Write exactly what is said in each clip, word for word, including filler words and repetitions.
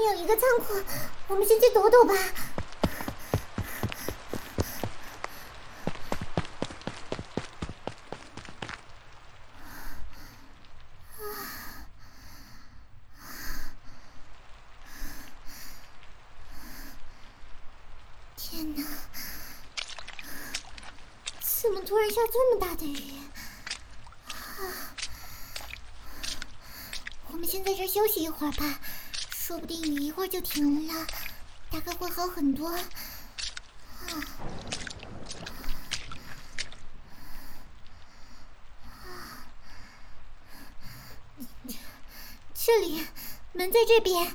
面有一个仓库，我们先去躲躲吧。天哪，怎么突然下这么大的雨？我们先在这休息一会儿吧，说不定雨一会儿就停了，大概会好很多。这里，门在这边。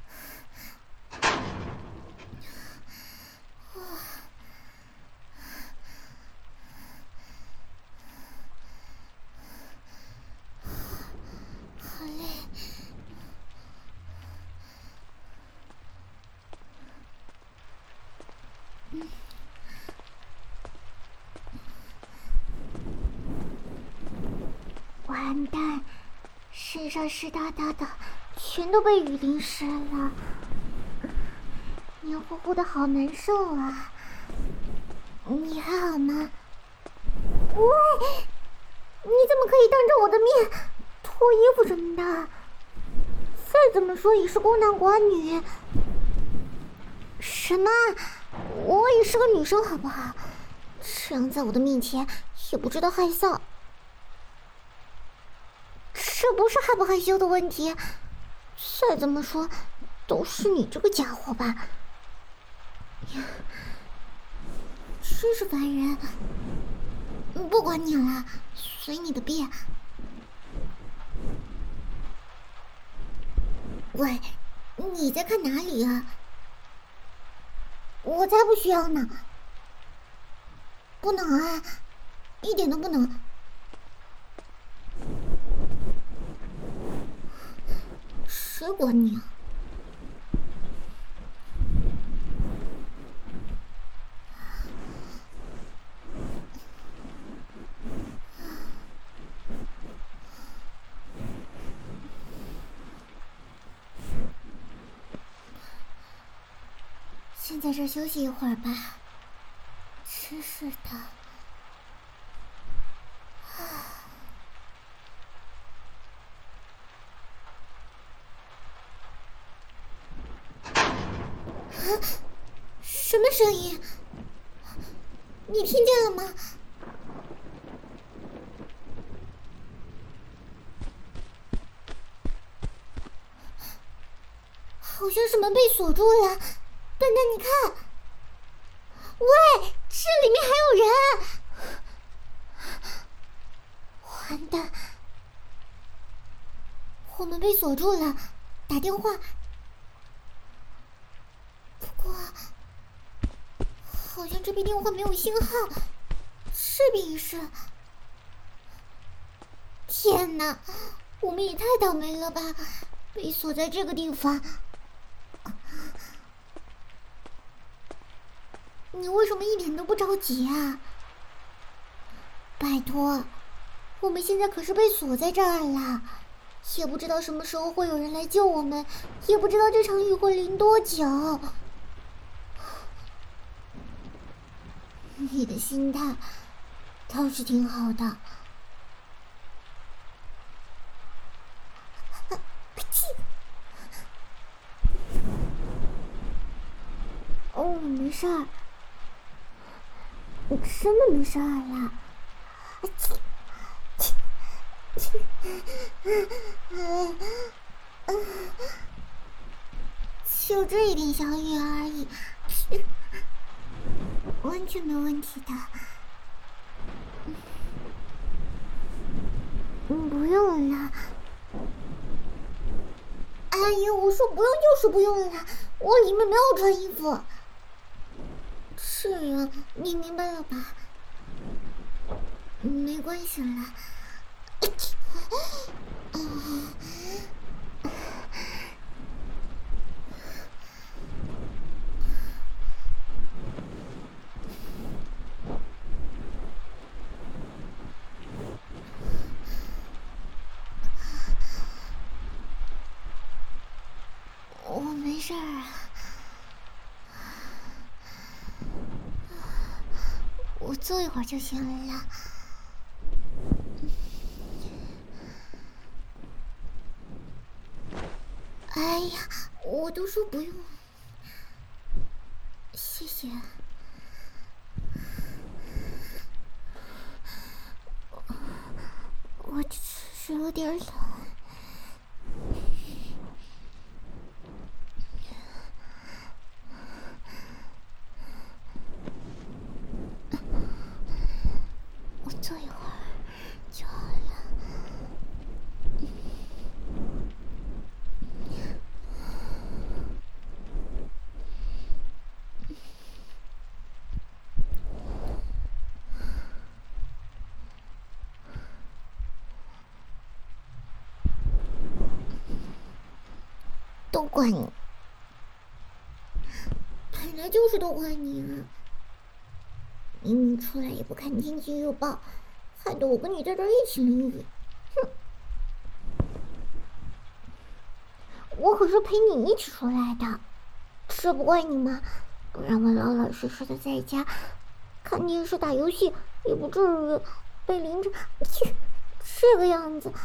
好累。嗯。完蛋，身上湿哒哒的，全都被雨淋湿了，黏糊糊的，好难受啊！你还好吗？喂，你怎么可以当着我的面脱衣服什么的？再怎么说也是孤男寡女。什么？我也是个女生好不好？这样在我的面前也不知道害臊。这不是害不害羞的问题，再怎么说都是你这个家伙吧。真是烦人。不管你了，随你的便。喂，你在看哪里啊？我才不需要呢。不能啊，一点都不能。谁管你啊？先在这休息一会儿吧。真是的。什么声音？你听见了吗？好像是门被锁住了。笨蛋，你看！喂，这里面还有人！完蛋，我们被锁住了，打电话。不过好像这边电话没有信号，这边也是。天哪，我们也太倒霉了吧，被锁在这个地方。你为什么一点都不着急啊？拜托，我们现在可是被锁在这儿了，也不知道什么时候会有人来救我们，也不知道这场雨会淋多久。你的心态倒是挺好的。哦，没事儿，真的没事儿了。就这一点小雨而已，完全没问题的。嗯，不用了。哎呀，我说不用就是不用了，我里面没有穿衣服。是啊，你明白了吧？没关系了。我没事。 事儿啊？我坐一会儿就行了。哎呀，我都说不用，谢谢。我只是有点冷。我坐一会儿就好了。都怪你，本来就是都怪你啊！明明出来也不看天气预报，害得我跟你在这儿一起淋雨。哼！我可是陪你一起出来的，这不怪你吗？不然我老老实实的在家看电视打游戏，也不至于被淋成这个样子。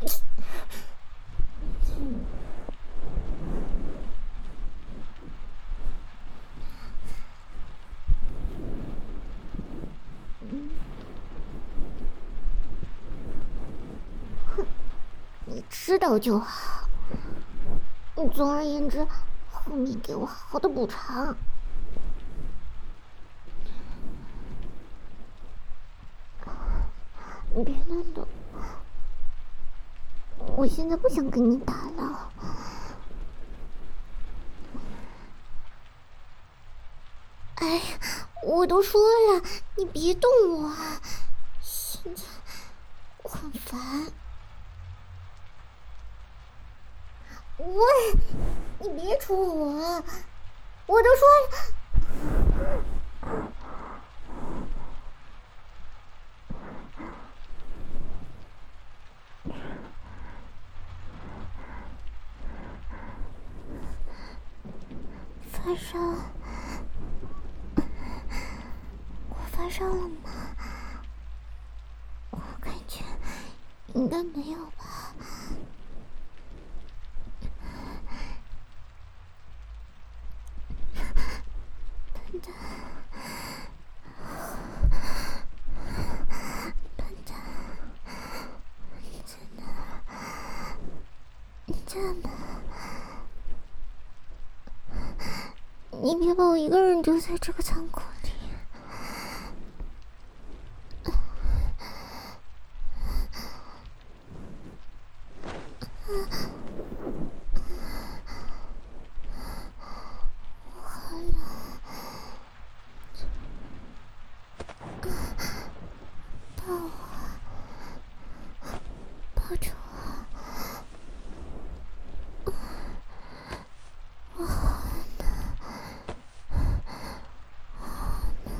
哼，你知道就好。总而言之，后面给我好好的补偿。你别乱动，我现在不想跟你打了。哎，我都说了，你别动我，现在我很烦。喂，你别戳我，我都说了。发烧？我发烧了吗？我感觉应该没有吧。笨蛋，笨蛋，你在哪？你在哪？你别把我一个人丢在这个仓库里。我好冷，抱我，抱着我。我好冷，好冷。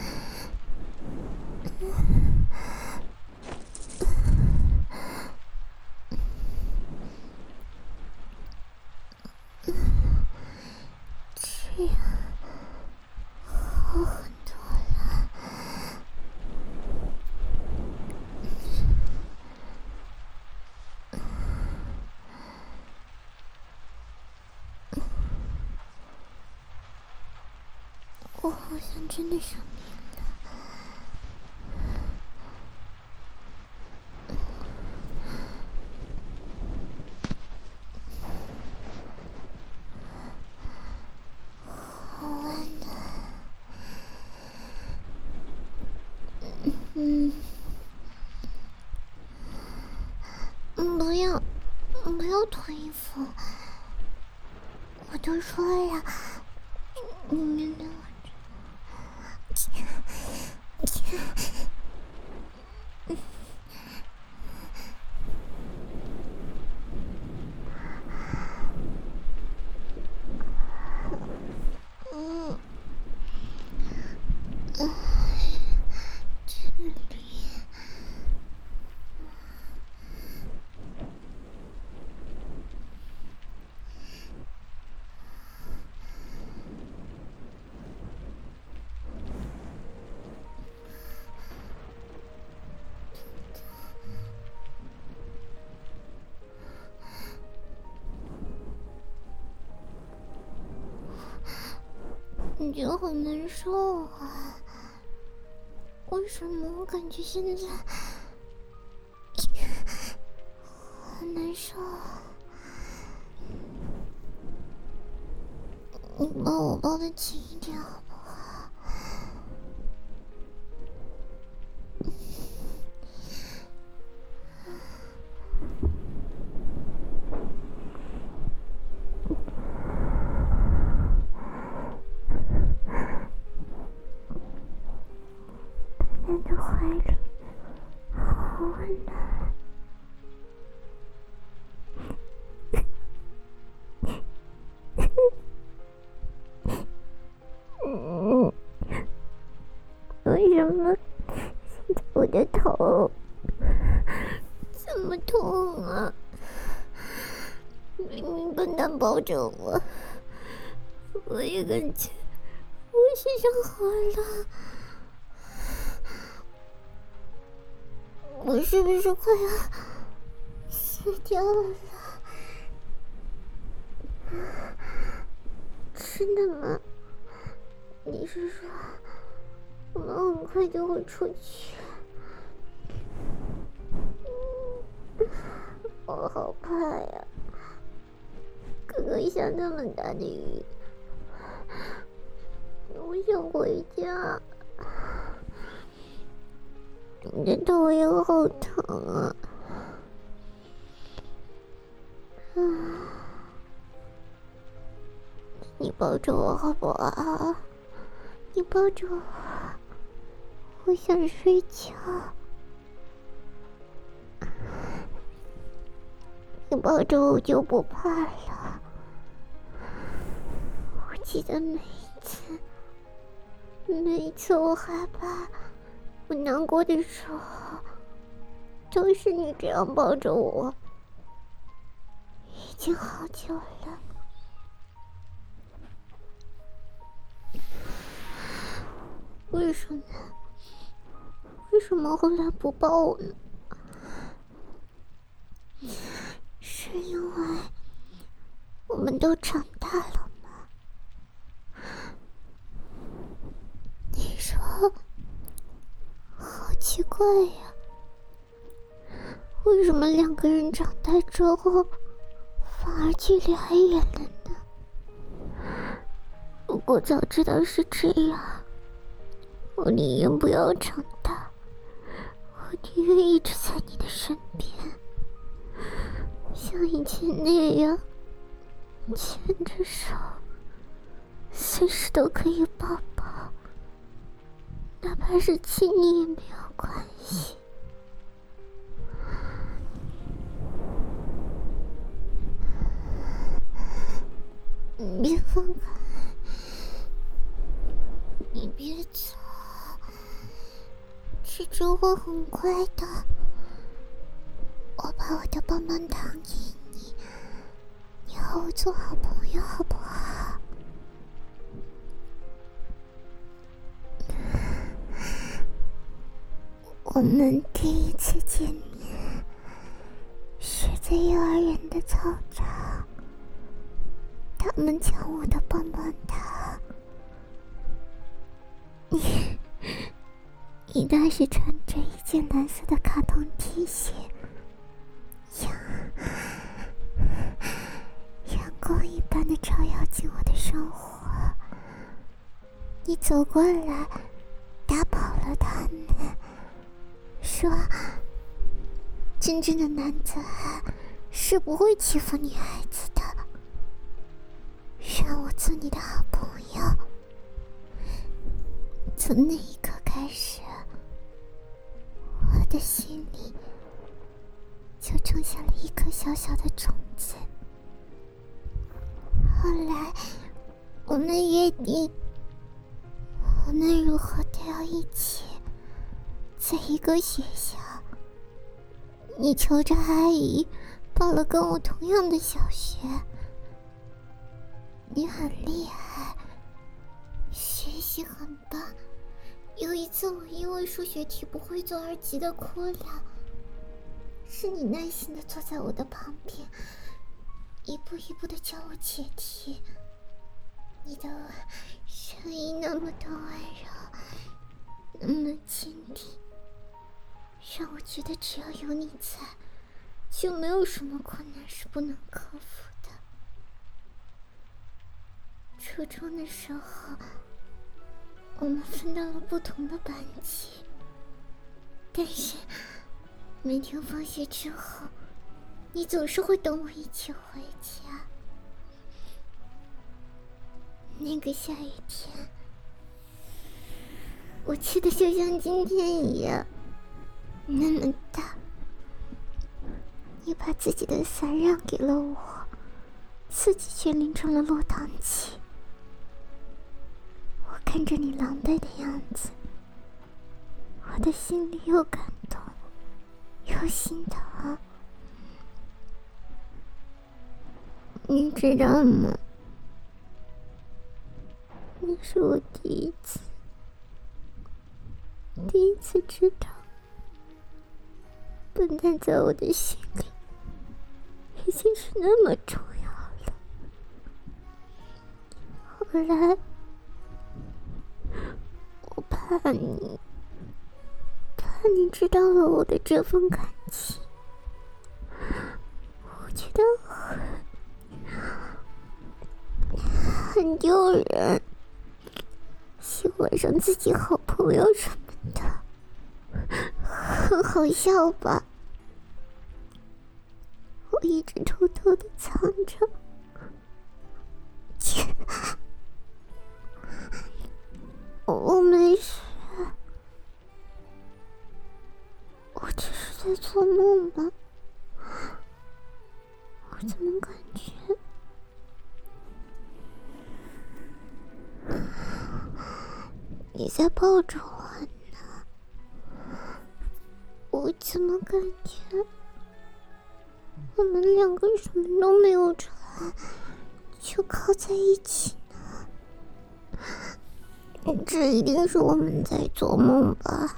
这样好很多了。我好像真的生病了。好温暖。嗯，不要，不要脱衣服。我都说了，你原谅我。嗯，这里。 感觉好难受啊！为什么我感觉现在好难受啊？你把我抱得紧一点好不好？奶奶的怀里好温暖。嗯，为什么现在我的头这么痛啊？明明跟他抱着我，我也感觉我身上好了。我是不是快要死掉了？真的吗？你是说我们很快就会出去？我好怕呀！哥哥下那么大的雨，我想回家。你的头也好疼啊！啊，你抱着我好不好？你抱着我，我想睡觉。你抱着我就不怕了。我记得每一次，每一次我害怕、我难过的时候，都是你这样抱着我。已经好久了。为什么？为什么后来不抱我呢？是因为我们都长大了吗？你说，好奇怪呀，为什么两个人长大之后反而距离还远了呢？如果早知道是这样，我宁愿不要长大，我宁愿一直在你的身边，像以前那样牵着手，随时都可以抱抱，哪怕是亲你也没有关系。你别放开，你别走，吃粥会很快的。我把我的棒棒糖给你，你和我做好朋友好不好？我们第一次见面是在幼儿园的操场，他们抢我的棒棒糖。你你那时穿着一件蓝色的卡通 T 恤，阳阳光一般的照耀进我的生活。你走过来打跑了他们，说真正的男子汉是不会欺负女孩子的，让我做你的好朋友。从那一刻开始，我的心里就种下了一颗小小的种子。后来我们约定，无论如何都要一起在一个学校。你求着阿姨报了跟我同样的小学，你很厉害，学习很棒。有一次我因为数学题不会做而急得哭了，是你耐心地坐在我的旁边，一步一步地教我解题。 你的声音那么的温柔，那么坚定，让我觉得只要有你在，就没有什么困难是不能克服的。初中的时候，我们分到了不同的班级，但是每天放学之后，你总是会等我一起回家。那个下雨天，我记得就像今天一样，那么大。你把自己的伞让给了我，自己却淋成了落汤鸡。我看着你狼狈的样子，我的心里又感动又心疼。你知道吗？那是我第一次，第一次知道，笨蛋在我的心里已经是那么重要了。后来，我怕你，怕你知道了我的这份感情，我觉得很很丢人。喜欢上自己好朋友什么的，很好笑吧？我一直偷偷的藏着，切，我没事，我只是在做梦吧？我怎么感觉？你在抱着我呢？我怎么感觉我们两个什么都没有传，就靠在一起呢？这一定是我们在做梦吧？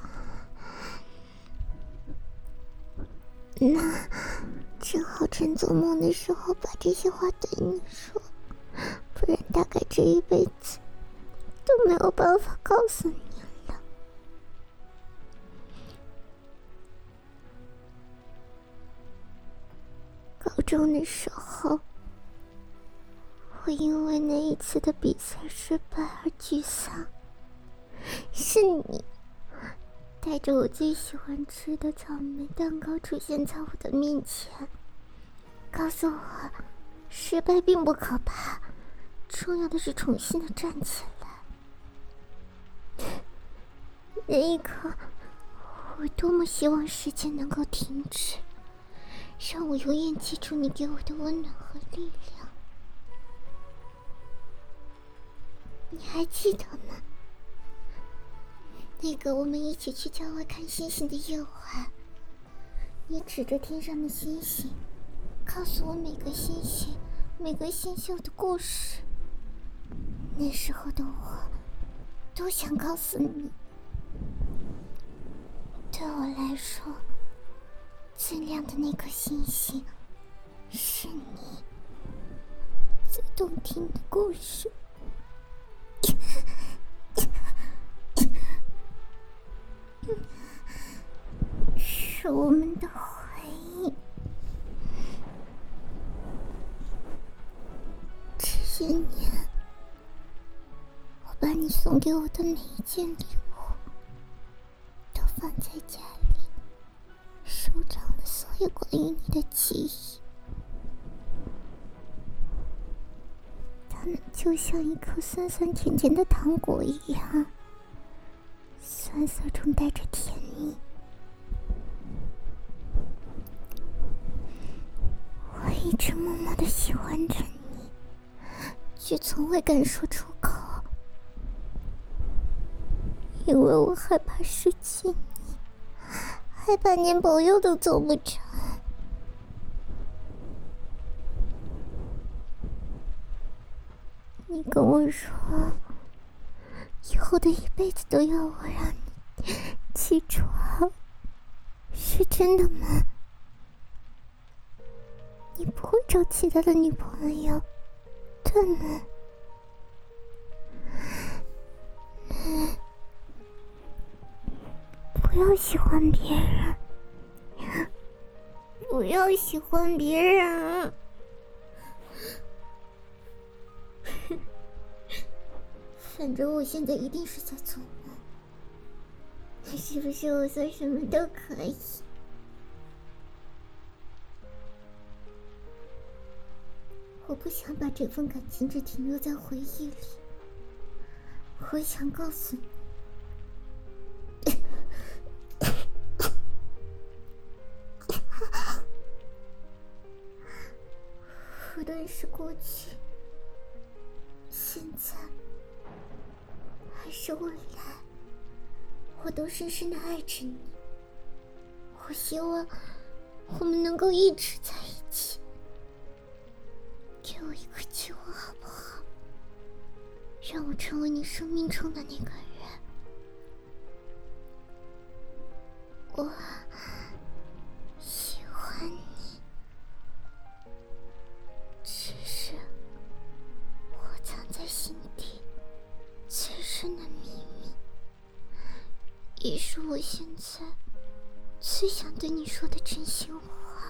那正好趁做梦的时候把这些话对你说，不然大概这一辈子都没有办法告诉你了。高中的时候，我因为那一次的比赛失败而沮丧，是你带着我最喜欢吃的草莓蛋糕出现在我的面前，告诉我失败并不可怕，重要的是重新的站起来。那一刻，我多么希望时间能够停止，让我永远记住你给我的温暖和力量。你还记得吗？那个我们一起去郊外看星星的夜晚，你指着天上的星星，告诉我每个星星每个星宿的故事。那时候的我都想告诉你，对我来说最亮的那颗星星是你，最动听的故事是我们的回忆。这些年，我把你送给我的每一件礼物都放在家里，收藏了所有关于你的记忆。它们就像一颗酸酸甜甜的糖果一样，酸涩中带着甜蜜。我一直默默地喜欢着你，却从未敢说出口，因为我害怕失去你，害怕连朋友都做不成。你跟我说，以后的一辈子都要我让你起床，是真的吗？你不会找其他的女朋友，对吗？ 不要喜欢别人，不要喜欢别人。反正我现在一定是在做梦，是不是我说什么都可以？我不想把这份感情只停留在回忆里，我想告诉你，无论是过去、现在还是未来，我都深深的爱着你。我希望我们能够一直在一起。给我一个机会好不好？让我成为你生命中的那个人。我喜欢你，只是我藏在心底最深的秘密，也是我现在最想对你说的真心话。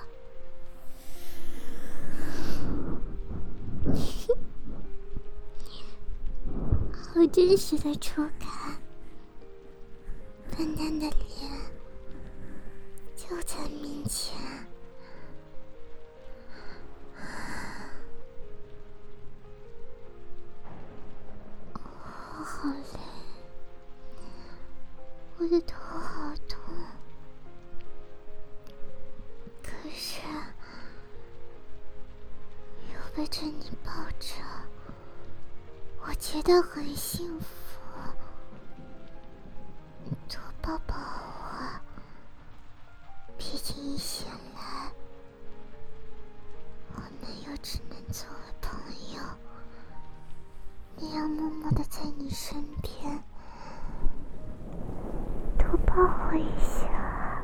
好真实的触感，笨蛋的脸就在面前。我好累，我的头好痛，可是又被着你抱着，我觉得很幸福。多抱抱我，毕竟一醒来，我们又只能作为朋友，那样默默地在你身边。多抱我一下。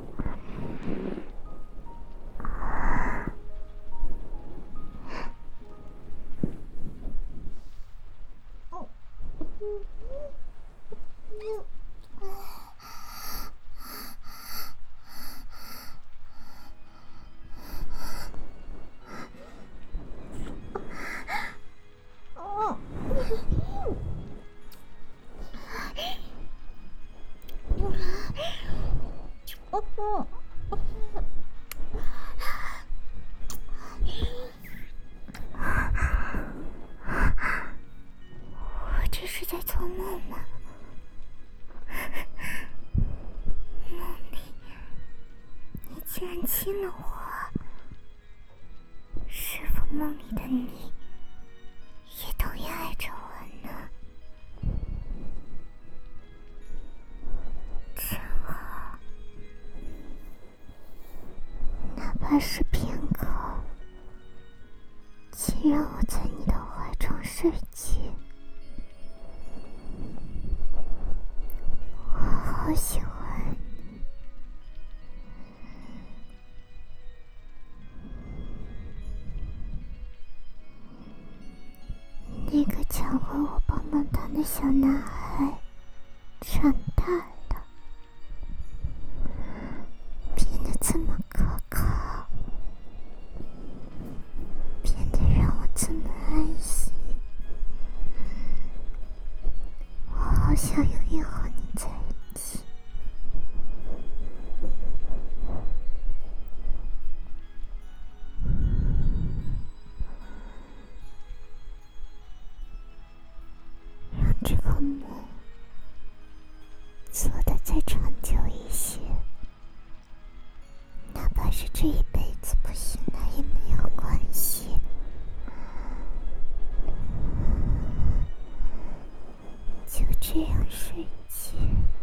我这是在做梦吗？梦里你竟然亲了我，是否梦里的你也同样爱着我呢？真好，哪怕是片刻，请让我在你的怀中睡去。我好喜欢你。那个抢回我棒棒糖的小男孩长大了，变得这么可靠，变得让我这么安心。我好想永远和你在一起。让这个梦做得再长久一些，哪怕是这一辈子不醒来也没有关系。就这样睡去，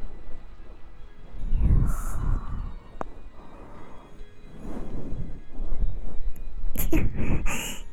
然后